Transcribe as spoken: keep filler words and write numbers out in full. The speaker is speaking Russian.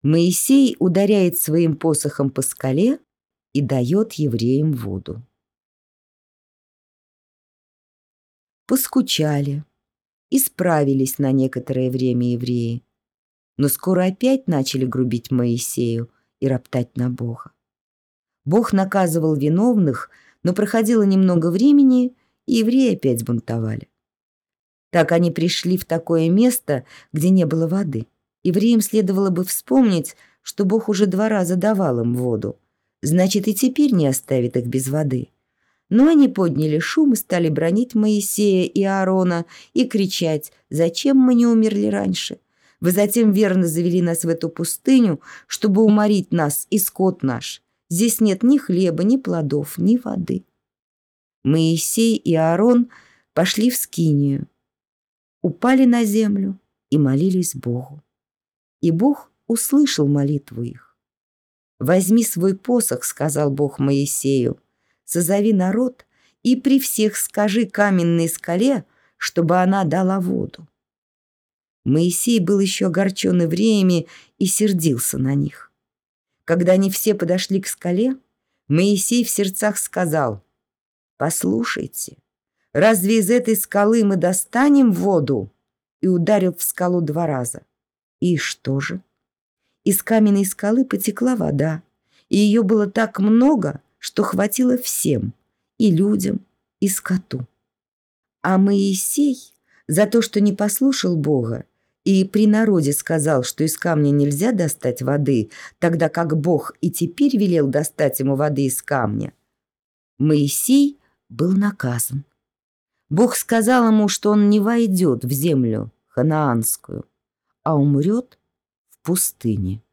Моисей ударяет своим посохом по скале и дает евреям воду. Поскучали, исправились на некоторое время евреи, но скоро опять начали грубить Моисею и роптать на Бога. Бог наказывал виновных, но проходило немного времени, и евреи опять бунтовали. Так они пришли в такое место, где не было воды. Евреям следовало бы вспомнить, что Бог уже два раза давал им воду, значит, и теперь не оставит их без воды. Но они подняли шум и стали бранить Моисея и Аарона и кричать: «Зачем мы не умерли раньше? Вы затем верно завели нас в эту пустыню, чтобы уморить нас и скот наш. Здесь нет ни хлеба, ни плодов, ни воды». Моисей и Аарон пошли в скинию, упали на землю и молились Богу. И Бог услышал молитву их. «Возьми свой посох, — сказал Бог Моисею, — созови народ и при всех скажи каменной скале, чтобы она дала воду». Моисей был еще огорчен евреями и сердился на них. Когда они все подошли к скале, Моисей в сердцах сказал: «Послушайте, разве из этой скалы мы достанем воду?» И ударил в скалу два раза. И что же? Из каменной скалы потекла вода, и ее было так много, что хватило всем, и людям, и скоту. А Моисей за то, что не послушал Бога, и при народе сказал, что из камня нельзя достать воды, тогда как Бог и теперь велел достать ему воды из камня, Моисей был наказан. Бог сказал ему, что он не войдет в землю ханаанскую, а умрет в пустыне.